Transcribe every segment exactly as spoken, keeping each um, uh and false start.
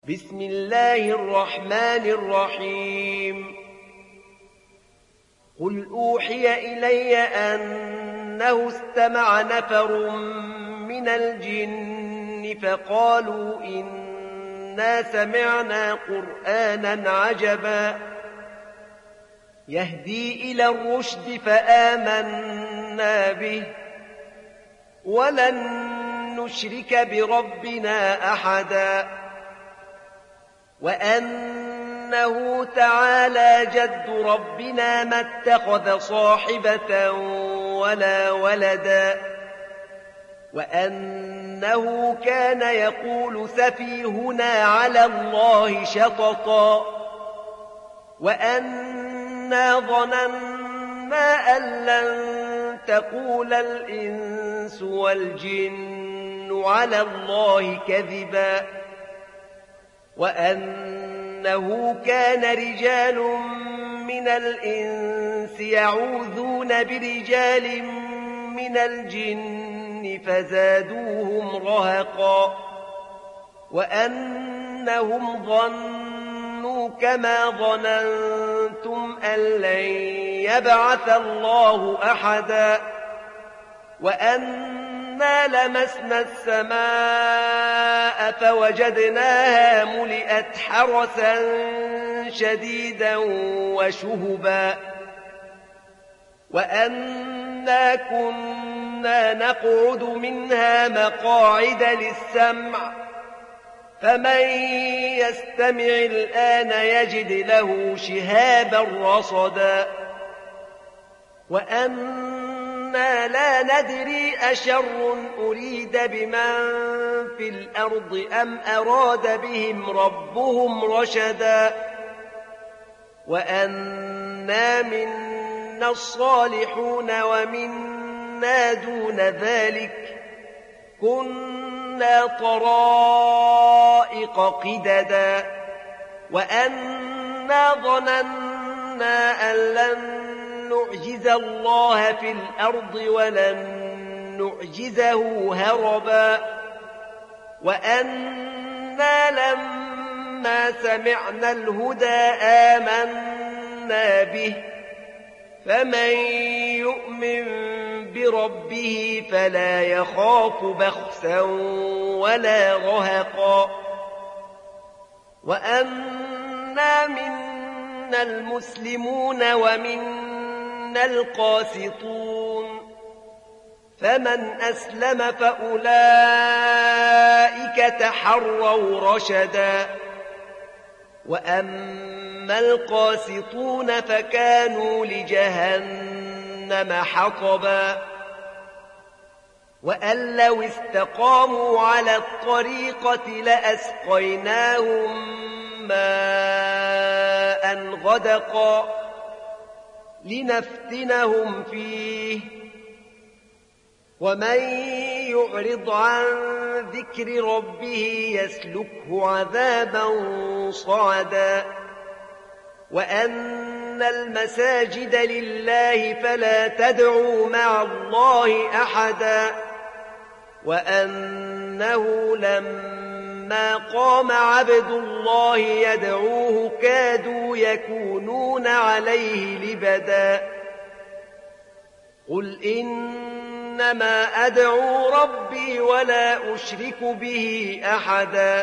بسم الله الرحمن الرحيم قل أوحي إلي أنه استمع نفر من الجن فقالوا إنا سمعنا قرآنا عجبا يهدي إلى الرشد فآمنا به ولن نشرك بربنا أحدا وأنه تعالى جد ربنا ما اتخذ صاحبة ولا ولدا وأنه كان يقول سفيهنا على الله شططا وأنا ظننا أن لن تقول الإنس والجن على الله كذبا وأنه كان رجال من الإنس يعوذون برجال من الجن فزادوهم رهقا وأنهم ظنوا كما ظننتم أن لن يبعث الله أحدا وأنا لمسنا السماء فوجدناها ملئت حرسا شديدا وشهبا وأنا كنا نقعد منها مقاعد للسمع فمن يستمع الآن يجد له شهابا رصدا وأنا لا ندري أشر أريد بمن في الأرض أم أراد بهم ربهم رشدا وأنا منا الصالحون ومنا دون ذلك كنا طرائق قددا وأنا ظننا أن لن نعجز الله في الأرض ولن نعجزه هربا وأنا لما سمعنا الهدى آمنا به فمن يؤمن بربه فلا يخاف بخسا ولا رهقا وأنا منا المسلمون ومنا القاسطون فمن أسلم فأولئك تحروا رشدا وأما القاسطون فكانوا لجهنم حطبا وأن لو استقاموا على الطريقة لأسقيناهم ماء غدقا لنفتنهم فيه ومن يعرض عن ذكر ربه يسلكه عذابا صعدا وأن المساجد لله فلا تدعوا مع الله أحدا وأنه لما قام عبد الله يدعوه كادوا يكونون عليه لبدا قل إنما أدعو ربي ولا أشرك به أحدا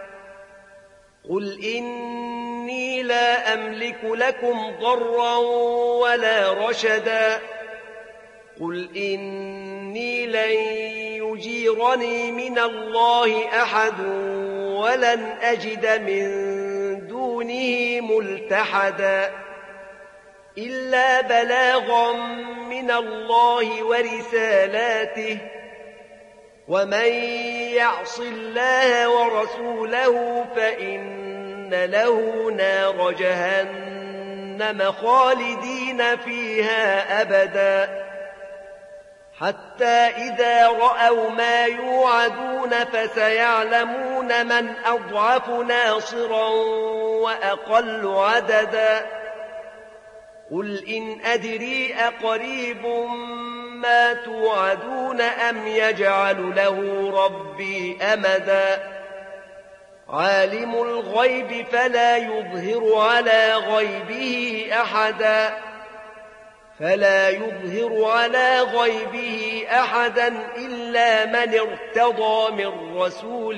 قل إني لا أملك لكم ضرا ولا رشدا قل إني لن يجيرني من الله أحد ولن أجد من دونه ملتحدا إلا بلاغا من الله ورسالاته ومن يعص الله ورسوله فإن له نار جهنم خالدين فيها أبدا حتى إذا رأوا ما يوعدون فسيعلمون من أضعف ناصرا وأقل عددا قل إن أدري أقريب ما توعدون أم يجعل له ربي أمدا عالم الغيب فلا يظهر على غيبه أحدا فلا يظهر على غيبه أحدا إلا من ارتضى من رسول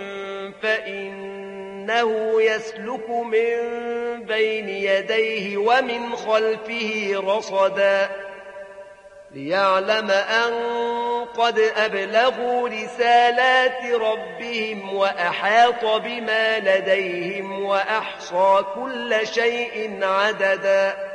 فإنه يسلك من بين يديه ومن خلفه رصدا ليعلم أن قد أبلغوا رسالات ربهم وأحاط بما لديهم وأحصى كل شيء عددا